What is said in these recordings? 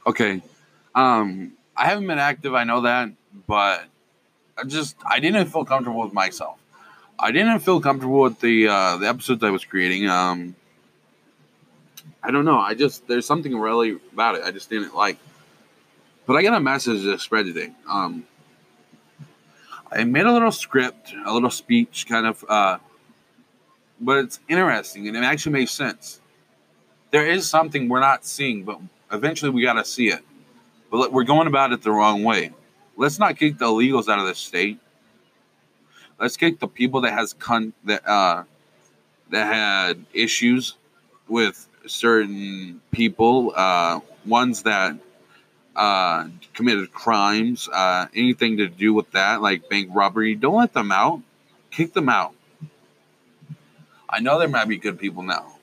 Okay. I haven't been active. I know that, but I didn't feel comfortable with myself. I didn't feel comfortable with the episodes I was creating. I don't know. There's something really about it I just didn't like. But I got a message that spread today. I made a little script, a little speech, kind of, but it's interesting and it actually makes sense. There is something we're not seeing, but eventually we got to see it. But we're going about it the wrong way. Let's not kick the illegals out of the state. Let's kick the people that had issues with certain people, ones that committed crimes, anything to do with that, like bank robbery. Don't let them out. Kick them out. I know there might be good people now,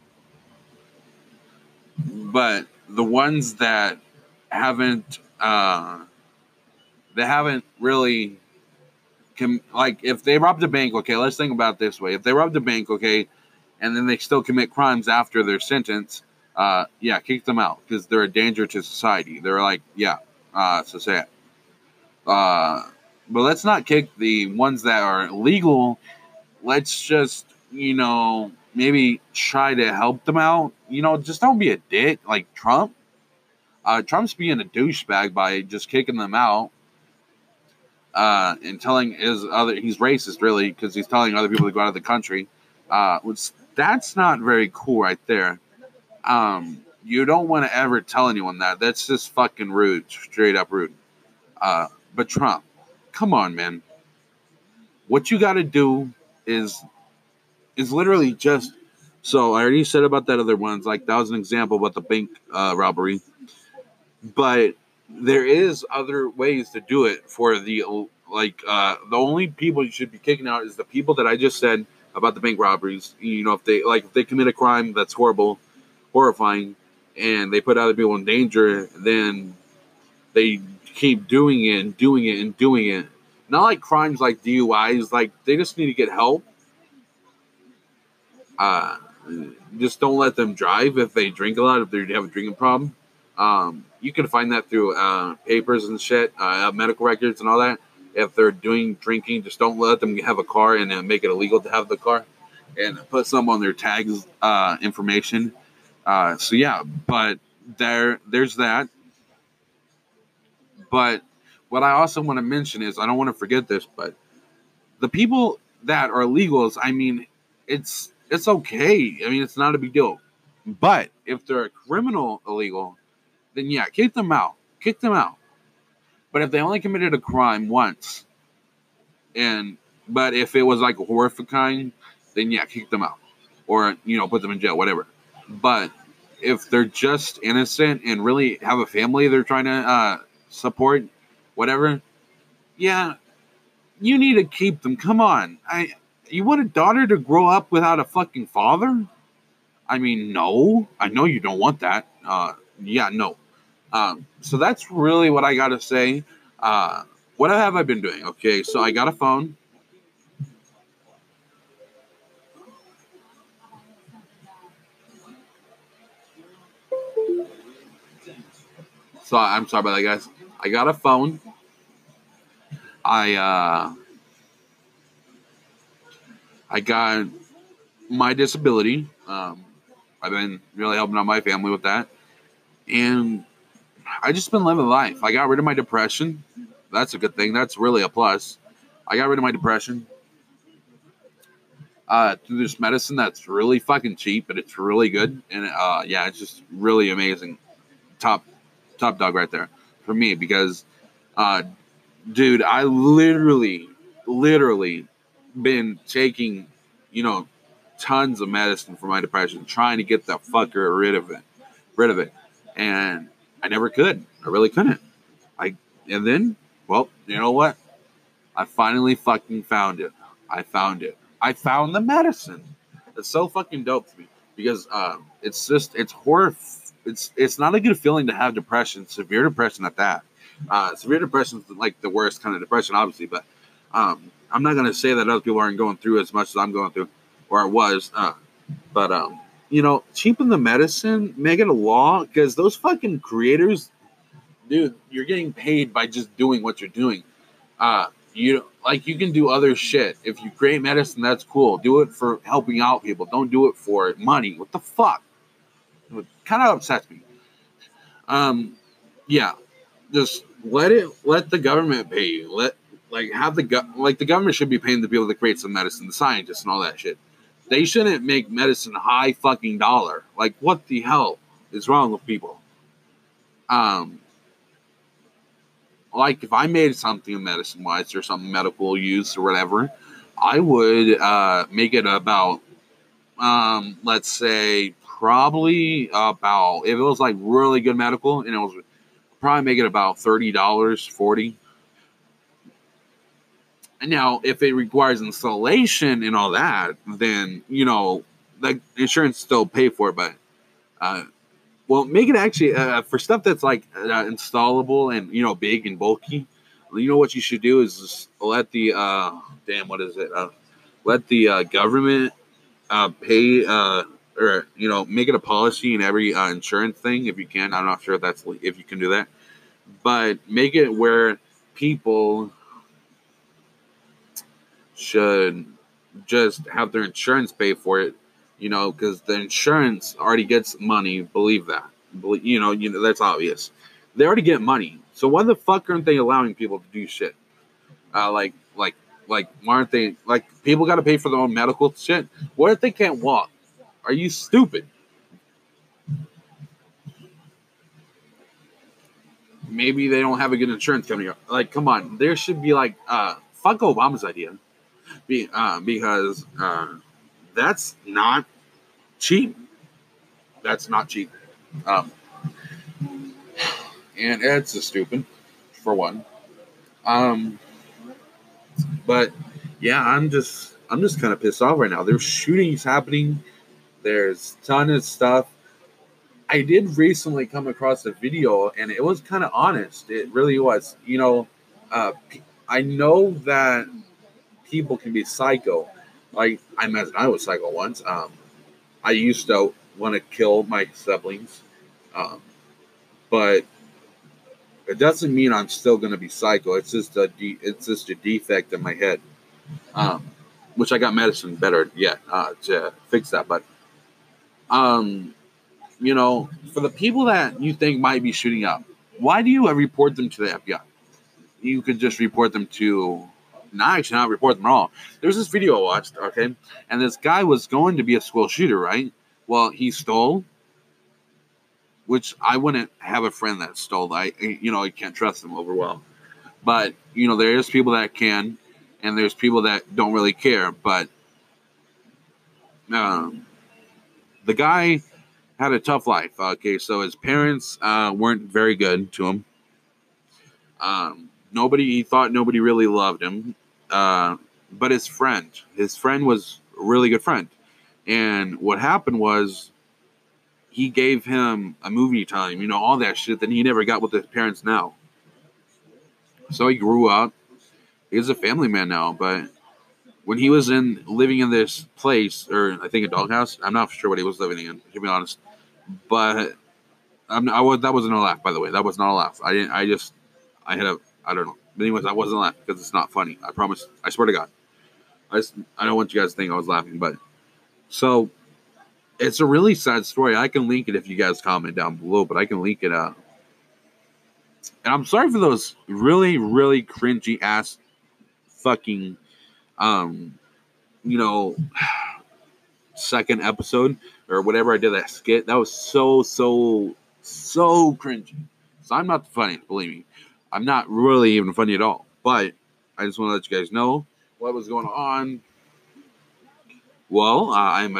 but the ones haven't uh, that haven't really like if they robbed a bank. Okay, let's think about it this way: if they robbed a bank, okay, and then they still commit crimes after their sentence, yeah, kick them out because they're a danger to society. They're like, yeah, so sad. Uh, but let's not kick the ones that are legal. Let's just, maybe try to help them out. Just don't be a dick like Trump. Trump's being a douchebag by just kicking them out and telling he's racist really because he's telling other people to go out of the country. That's not very cool right there. You don't want to ever tell anyone that. That's just fucking rude, straight up rude. But Trump, come on, man. What you got to do is literally just. So I already said about that other ones. Like that was an example about the bank robbery, but there is other ways to do it for the only people you should be kicking out is the people that I just said about the bank robberies. If they commit a crime that's horrifying, and they put other people in danger, then they keep doing it and doing it and doing it. Not like crimes like DUIs, like they just need to get help. Uh, just don't let them drive if they drink a lot, if they have a drinking problem. You can find that through papers and shit, medical records and all that. If they're doing drinking, just don't let them have a car and make it illegal to have the car and put some on their tags information. So yeah, but there's that. But what I also want to mention is I don't want to forget this, but the people that are illegals, I mean, it's okay. I mean, it's not a big deal. But if they're a criminal illegal, then yeah, kick them out. Kick them out. But if they only committed a crime once, but if it was like a horrific kind, then yeah, kick them out, or put them in jail, whatever. But if they're just innocent and really have a family they're trying to support, whatever, yeah, you need to keep them. Come on, you want a daughter to grow up without a fucking father? I mean, no, I know you don't want that. Yeah, no. So that's really what I got to say. What have I been doing? Okay, so I got a phone. So I'm sorry about that, guys. I got a phone. I I got my disability. I've been really helping out my family with that, and I just been living life. I got rid of my depression. That's a good thing. That's really a plus. I got rid of my depression through this medicine that's really fucking cheap, but it's really good. And yeah, it's just really amazing. Top dog right there for me because, uh, dude, I literally been taking, you know, tons of medicine for my depression, trying to get that fucker rid of it, and I never could. I really couldn't. And then, well, you know what? I finally fucking found it. I found it. I found the medicine. It's so fucking dope to me because it's horror. It's not a good feeling to have depression, severe depression at that. Severe depression is like the worst kind of depression, obviously, but I'm not gonna say that other people aren't going through as much as I'm going through, or I was. But cheapen the medicine, make it a law, because those fucking creators, dude, you're getting paid by just doing what you're doing. You can do other shit. If you create medicine, that's cool. Do it for helping out people. Don't do it for money. What the fuck? It kind of upsets me. Yeah, just let the government pay you. The government should be paying the people that create some medicine, the scientists and all that shit. They shouldn't make medicine high fucking dollar. Like, what the hell is wrong with people? Like, if I made something medicine wise or some medical use or whatever, I would make it about, let's say, probably about, if it was like really good medical, and it was probably make it about $30, $40. And now, if it requires installation and all that, then the insurance still pay for it. But well, make it actually for stuff that's like installable and big and bulky. What you should do is just let the what is it? Let the government pay or make it a policy in every insurance thing if you can. I'm not sure if you can do that, but make it where people should just have their insurance pay for it, because the insurance already gets money. Believe that. That's obvious. They already get money. So why the fuck aren't they allowing people to do shit? Like, why aren't they, like, people got to pay for their own medical shit? What if they can't walk? Are you stupid? Maybe they don't have a good insurance company. Like, come on. There should be like, fuck Obama's idea. Because that's not cheap. That's not cheap. And it's a stupid, for one. But yeah, I'm just kind of pissed off right now. There's shootings happening. There's a ton of stuff. I did recently come across a video, and it was kind of honest. It really was. I know that people can be psycho. Like, I imagine I was psycho once. I used to want to kill my siblings, but it doesn't mean I'm still going to be psycho. It's just a defect in my head, which I got medicine better yet to fix that. But for the people that you think might be shooting up, why do you report them to the FBI? You could just report them to. Not report them at all. There's this video I watched, okay, and this guy was going to be a school shooter, right? Well, he stole, which I wouldn't have a friend that stole. I can't trust them over well. But there's people that can, and there's people that don't really care. But the guy had a tough life. Okay, so his parents weren't very good to him. He thought nobody really loved him. But his friend was a really good friend. And what happened was he gave him a movie time, all that shit that he never got with his parents now. So he grew up. He's a family man now. But when he was living in this place, or I think a doghouse, I'm not sure what he was living in, to be honest. But that wasn't a laugh, by the way. That was not a laugh. I don't know. But anyways, I wasn't laughing because it's not funny. I promise. I swear to God. I don't want you guys to think I was laughing, but so it's a really sad story. I can link it if you guys comment down below, but I can link it out. And I'm sorry for those really, really cringy ass fucking, second episode or whatever I did that skit. That was so cringy. So I'm not the funniest, believe me. I'm not really even funny at all. But I just want to let you guys know what was going on. Well, I'm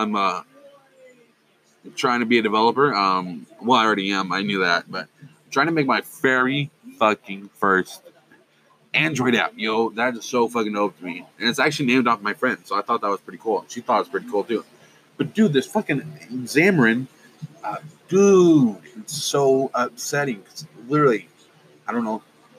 trying to be a developer. Well, I already am. I knew that, but I'm trying to make my very fucking first Android app. That is so fucking dope to me, and it's actually named after my friend. So I thought that was pretty cool. She thought it was pretty cool too. But dude, this fucking Xamarin, dude, it's so upsetting. Literally, I don't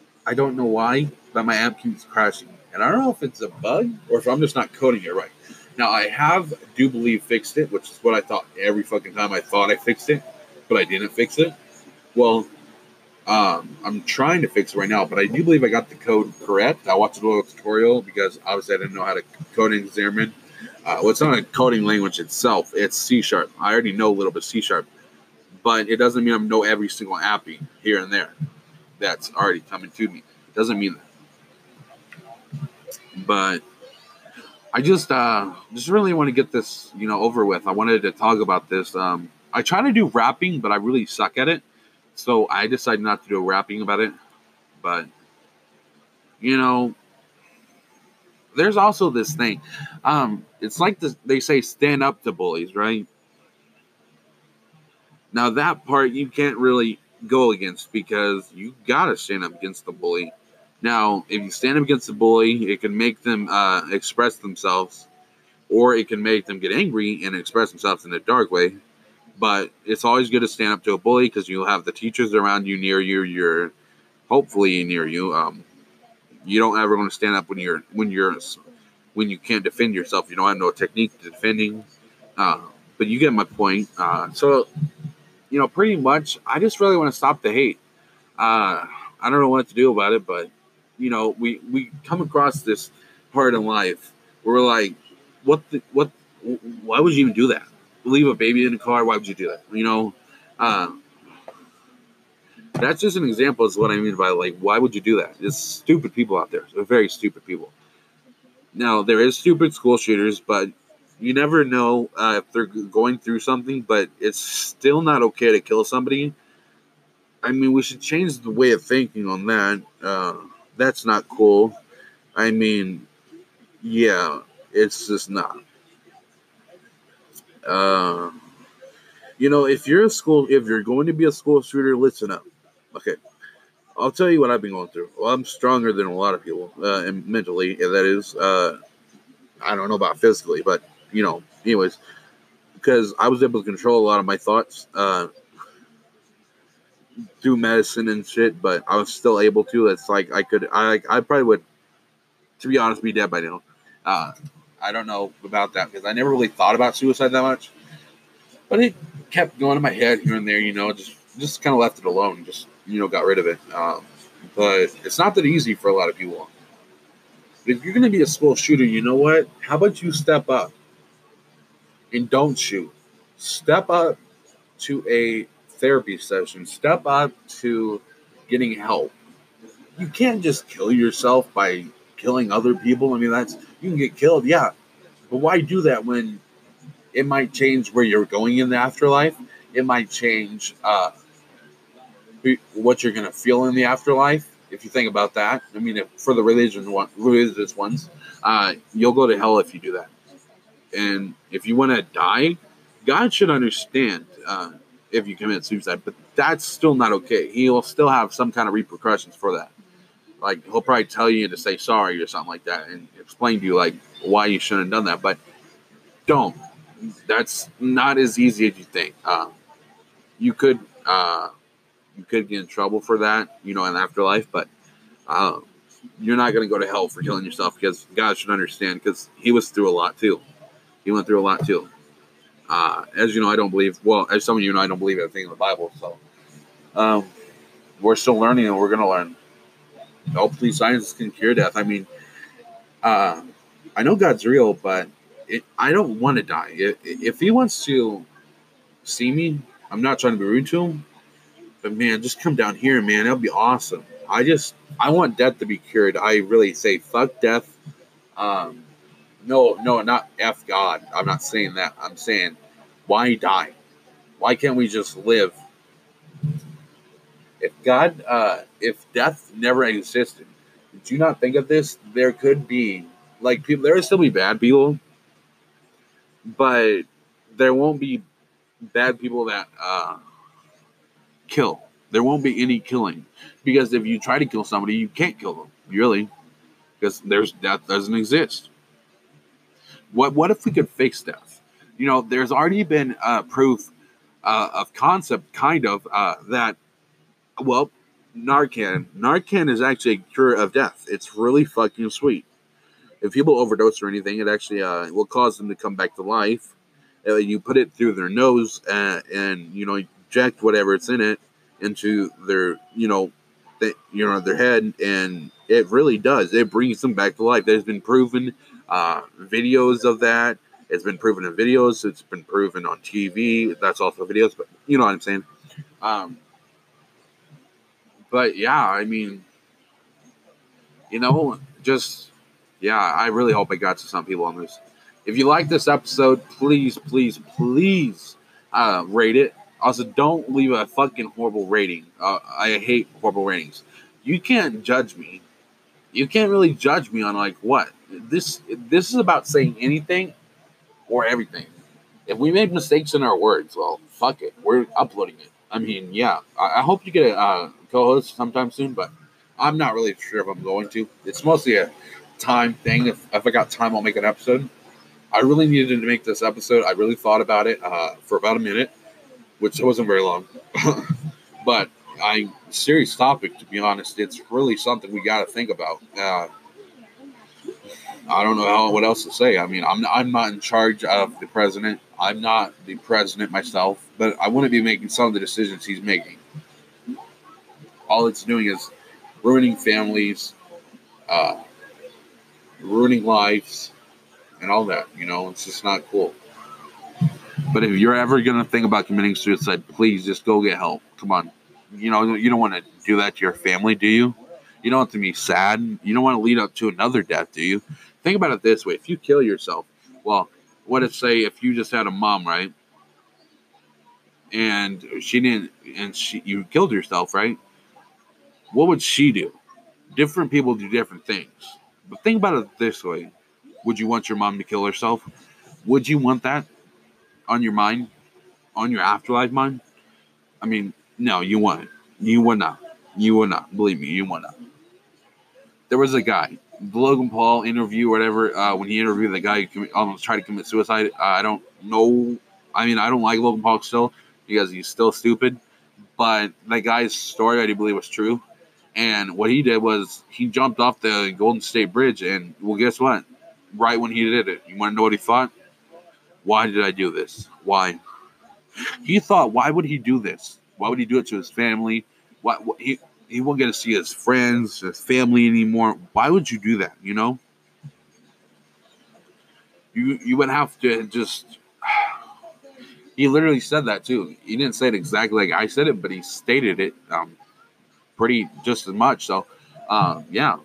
know why, but my app keeps crashing. And I don't know if it's a bug or if I'm just not coding it right. Now I do believe fixed it, which is what I thought every fucking time I thought I fixed it, but I didn't fix it. Well, I'm trying to fix it right now, but I do believe I got the code correct. I watched a little tutorial because obviously I didn't know how to code in Xamarin. Well, it's not a coding language itself. It's C Sharp. I already know a little bit C Sharp, but it doesn't mean I know every single appy here and there that's already coming to me. It doesn't mean that. But I just really want to get this, over with. I wanted to talk about this. I try to do rapping, but I really suck at it. So I decided not to do rapping about it. But, there's also this thing. It's like this, they say stand up to bullies, right? Now that part you can't really go against because you gotta stand up against the bully. Now, if you stand up against the bully, it can make them express themselves, or it can make them get angry and express themselves in a dark way. But it's always good to stand up to a bully because you'll have the teachers around you, near you. You're hopefully near you. You don't ever want to stand up when you can't defend yourself. You don't have no technique to defending. But you get my point. So pretty much, I just really want to stop the hate. I don't know what to do about it, but we come across this part in life where we're like, what? Why would you even do that? Leave a baby in the car? Why would you do that? Uh, that's just an example. Is what I mean by like, why would you do that? There's stupid people out there. They're very stupid people. Now there is stupid school shooters, but you never know if they're going through something. But it's still not okay to kill somebody. I mean, we should change the way of thinking on that. That's not cool. I mean, yeah, it's just not. Uh, if you're going to be a school shooter, listen up. Okay, I'll tell you what I've been going through. Well, I'm stronger than a lot of people, and mentally, that is. I don't know about physically, but anyways, because I was able to control a lot of my thoughts through medicine and shit, but I was still able to. It's like I probably would, to be honest, be dead by now. Uh, I don't know about that because I never really thought about suicide that much. But it kept going in my head here and there, just kind of left it alone, just got rid of it. But it's not that easy for a lot of people. If you're going to be a school shooter, you know what? How about you step up and don't shoot? Step up to a therapy session. Step up to getting help. You can't just kill yourself by killing other people. I mean, you can get killed, yeah, but why do that when it might change where you're going in the afterlife? It might change what you're going to feel in the afterlife. If you think about that, I mean, for the religious ones, you'll go to hell if you do that. And if you want to die, God should understand if you commit suicide, but that's still not okay. He'll still have some kind of repercussions for that. Like, he'll probably tell you to say sorry or something like that and explain to you, like, why you shouldn't have done that. But don't. That's not as easy as you think. You could get in trouble for that, in afterlife, but uh, you're not going to go to hell for killing yourself because God should understand because he was through a lot too. He went through a lot too. As you know, I don't believe. Well, as some of you know, I don't believe everything in the Bible. So we're still learning, and we're going to learn. Hopefully, science can cure death. I mean, uh, I know God's real, but I don't want to die. If he wants to see me, I'm not trying to be rude to him, but man, just come down here, man. That'll be awesome. I want death to be cured. I really say fuck death. Um, no, not F God. I'm not saying that. I'm saying why die? Why can't we just live? If death never existed, did you not think of this? There could be like people. There will still be bad people, but there won't be bad people that kill. There won't be any killing because if you try to kill somebody, you can't kill them really because death doesn't exist. What if we could fix death? There's already been proof of concept, kind of that. Well, Narcan is actually a cure of death. It's really fucking sweet. If people overdose or anything, it actually will cause them to come back to life. You put it through their nose and inject whatever it's in it into their their head, and it really does. It brings them back to life. There's been proven videos of that. It's been proven in videos. It's been proven on TV. That's also videos, but you know what I'm saying. Um, but yeah, I mean, just yeah, I really hope I got to some people on this. If you like this episode, please, please, please rate it. Also, don't leave a fucking horrible rating. I hate horrible ratings. You can't judge me. You can't really judge me on like what this is about saying anything or everything. If we make mistakes in our words, well, fuck it. We're uploading it. I mean, yeah. I hope you get a co-host sometime soon, but I'm not really sure if I'm going to. It's mostly a time thing. If I got time, I'll make an episode. I really needed to make this episode. I really thought about it for about a minute, which wasn't very long. But serious topic, to be honest. It's really something we got to think about. I don't know what else to say. I mean, I'm not in charge of the president. I'm not the president myself, but I wouldn't be making some of the decisions he's making. All it's doing is ruining families, uh, ruining lives, and all that. It's just not cool. But if you're ever gonna think about committing suicide, please just go get help. Come on. You don't want to do that to your family, do you? You don't want to be sad. You don't want to lead up to another death, do you? Think about it this way: if you kill yourself, well, what if say if you just had a mom, right? And you killed yourself, right? What would she do? Different people do different things. But think about it this way: would you want your mom to kill herself? Would you want that on your mind, on your afterlife mind? I mean, no, you wouldn't. You would not. You would not. Believe me, you would not. There was a guy, the Logan Paul interview, whatever, when he interviewed the guy who almost tried to commit suicide. I don't know. I mean, I don't like Logan Paul still because he's still stupid. But that guy's story, I do believe, was true. And what he did was he jumped off the Golden State Bridge, and well, guess what? Right when he did it, you want to know what he thought? Why did I do this? Why? He thought, why would he do this? Why would he do it to his family? What he won't get to see his friends, his family anymore. Why would you do that? You would have to just. He literally said that too. He didn't say it exactly like I said it, but he stated it pretty just as much. So, yeah.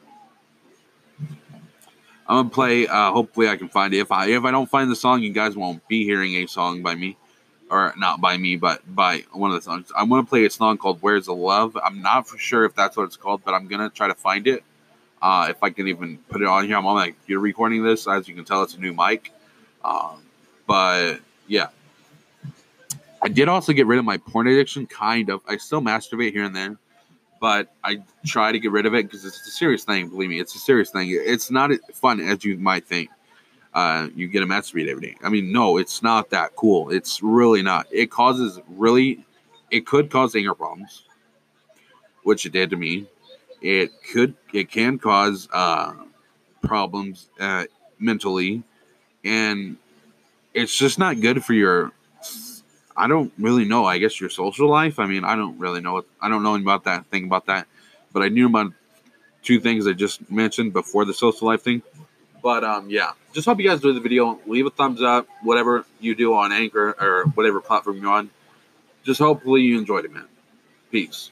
I'm gonna play. Hopefully, I can find it. If I don't find the song, you guys won't be hearing a song by me, or not by me, but by one of the songs. I'm gonna play a song called "Where's the Love." I'm not for sure if that's what it's called, but I'm gonna try to find it. If I can even put it on here, I'm on my computer recording this. As you can tell, it's a new mic. But yeah, I did also get rid of my porn addiction. Kind of. I still masturbate here and there, but I try to get rid of it because it's a serious thing. Believe me, it's a serious thing. It's not as fun as you might think. You get a masturbate every day. I mean, no, it's not that cool. It's really not. It could cause anger problems, which it did to me. It can cause problems mentally, and it's just not good for your. I don't really know. I guess your social life. I mean, I don't really know. I don't know about that thing about that, but I knew about two things I just mentioned before the social life thing. But yeah, just hope you guys enjoyed the video. Leave a thumbs up, whatever you do on Anchor or whatever platform you're on. Just hopefully you enjoyed it, man. Peace.